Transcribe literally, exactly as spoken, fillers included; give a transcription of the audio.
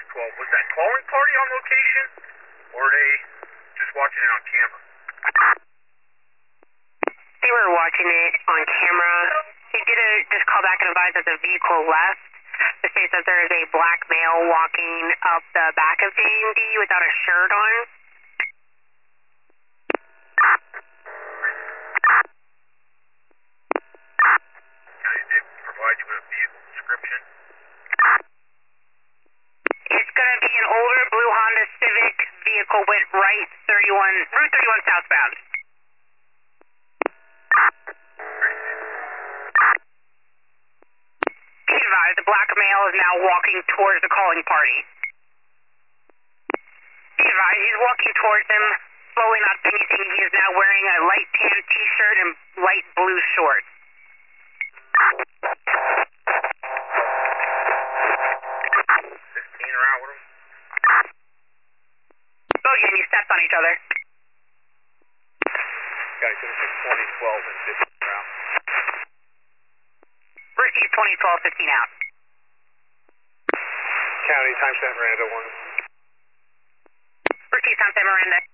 twelve. Was that calling party on location, or are they just watching it on camera? They were watching it on camera. They did a, just call back and advise that the vehicle left. It states that there is a black male walking up the back of J and D without a shirt on. County did provide you with a vehicle description. It's going to be an older blue Honda Civic vehicle, went right, thirty-one, Route thirty-one southbound. Be advised, the black male is now walking towards the calling party. Be advised, he's walking towards them, slowly, not saying anything. He is now wearing a light tan t-shirt and light blue shorts. fifteen around with him. Go again, you stepped on each other. County could have twenty, twelve, and fifteen around. Receive twenty, twelve, fifteen out. County, timestamp Miranda one. Receive timestamp Miranda.